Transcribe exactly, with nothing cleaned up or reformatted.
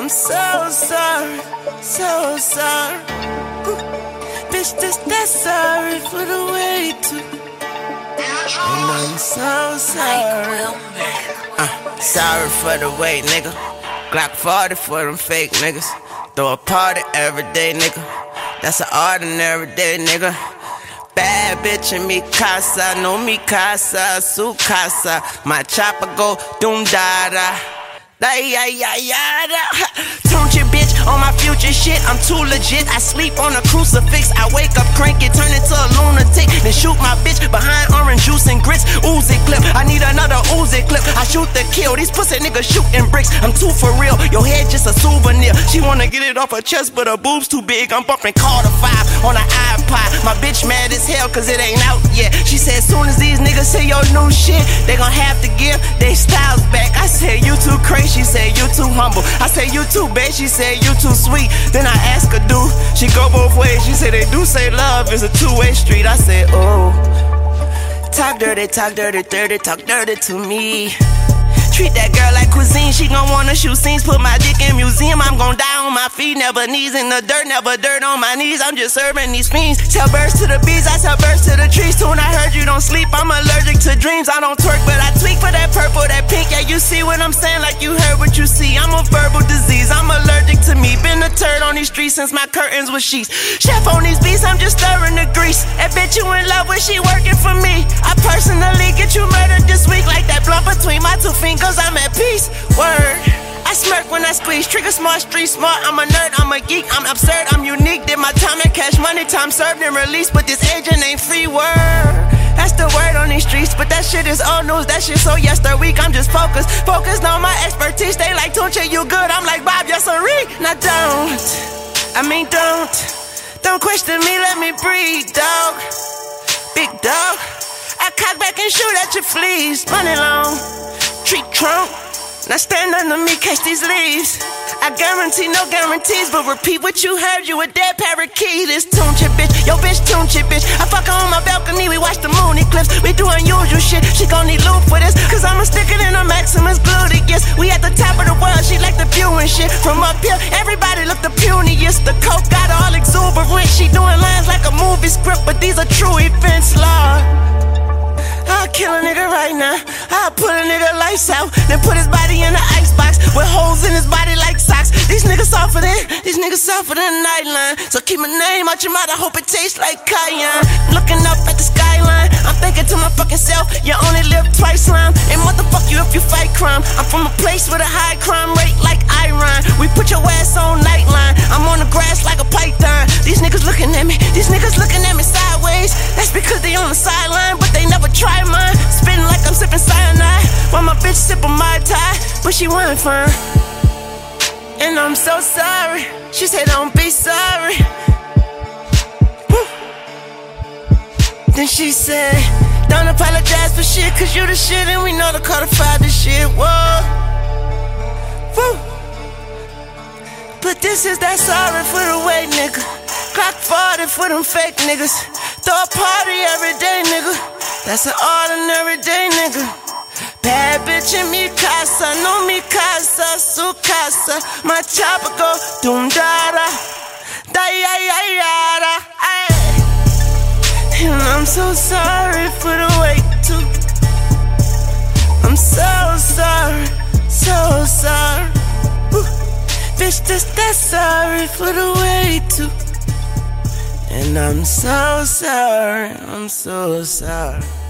I'm so sorry, so sorry. Ooh. Bitch, just that sorry for the wait too. And I'm so sorry. Uh, sorry for the wait, nigga. Glock forty for them fake niggas. Throw a party every day, nigga. That's an ordinary day, nigga. Bad bitch in mi casa, no mi casa, su casa. My chopper go doom da da. Yeah, yeah, yeah. Tuned your bitch on my future shit. I'm too legit. I sleep on a crucifix. I wake up cranky, turn into a lunatic. Then shoot my bitch behind orange juice and grits. Uzi clip. I need another Uzi clip. I shoot the kill. These pussy niggas shooting bricks. I'm too for real. Your head just a souvenir. She wanna get it off her chest, but her boobs too big. I'm bumping Carter five on an iPod. My bitch mad as hell cause it ain't out yet. She said soon as these niggas say your new shit, they gon' have to give they styles back. I said you too crazy. She said you too humble. I said you too bad. She said you too sweet. Then I asked her do she go both ways. She said they do say love is a two-way street. I said oh, talk dirty, talk dirty, dirty, talk dirty to me. Treat that girl like cuisine, she gon' wanna shoot scenes. Put my dick in museum, I'm gon' die on my feet. Never knees in the dirt, never dirt on my knees. I'm just serving these fiends. Tell birds to the bees, I tell birds to the trees. Soon I heard you don't sleep, I'm allergic to dreams. I don't twerk, but I tweak for that purple, that pink. Yeah, you see what I'm saying, like you heard what you see. I'm a verbal disease, I'm allergic to me. Been a turd on these streets since my curtains were sheets. Chef on these beats, I'm just stirring the grease. That bitch you in love with, she working for me. I personally get you murdered this week. Like that blunt between my two fingers, I'm at peace, word. I smirk when I squeeze, trigger smart, street smart. I'm a nerd, I'm a geek, I'm absurd, I'm unique. Did my time and cash money, time served and released. But this agent ain't free, word. That's the word on these streets, but that shit is old news. That shit so yesterday week, I'm just focused. Focused on my expertise. They like, Tunche, you good? I'm like, Bob, yes, sorry. Now don't, I mean don't. Don't question me, let me breathe, dog. Big dog. I cock back and shoot at your fleas. Money long. Treat trunk, now stand under me, catch these leaves. I guarantee no guarantees, but repeat what you heard, you a dead parakeet. This Tunche bitch, yo bitch Tunche bitch. I fuck her on my balcony, we watch the moon eclipse. We do unusual shit, she gon' need loot for this. Cause I'ma stick it in her Maximus gluteus. We at the top of the world, she like the view and shit. From up here, everybody look the puniest. The coke got her all exuberant. She doing lines like a movie script, but these are true events, Lord. I'll kill a nigga right now. I'll put a nigga lights out, then put his body in the icebox with holes in his body like socks. These niggas softer than, these niggas softer than nightline. So keep my name out your mouth, I hope it tastes like cayenne. Looking up at the skyline, I'm thinking to my fucking self, you only live twice, slime. And motherfuck you if you fight crime. I'm from a place with a high crime rate like Iran. We put your ass on nightline. I'm on the grass like a python. These niggas looking at me, these niggas looking at me sideways. That's because they on the sideline, but they never try mine. Spitting like I'm sipping cyanide, while my bitch sipping my tie, but she wasn't fine. And I'm so sorry. She said don't be sorry. Woo. Then she said don't apologize for shit, cause you the shit and we know to codify the shit. Whoa. Woo. But this is that sorry for the wait, nigga. Clock forty for them fake niggas. Throw a party every day, nigga. That's an ordinary day, nigga. Bad bitch in mi casa, no mi casa, su casa. My chopper go doom da da, da ya ya ya da. And I'm so sorry for the wait too. I'm so sorry, so sorry. Ooh. Bitch, just that sorry for the wait too. And I'm so sorry, I'm so sorry.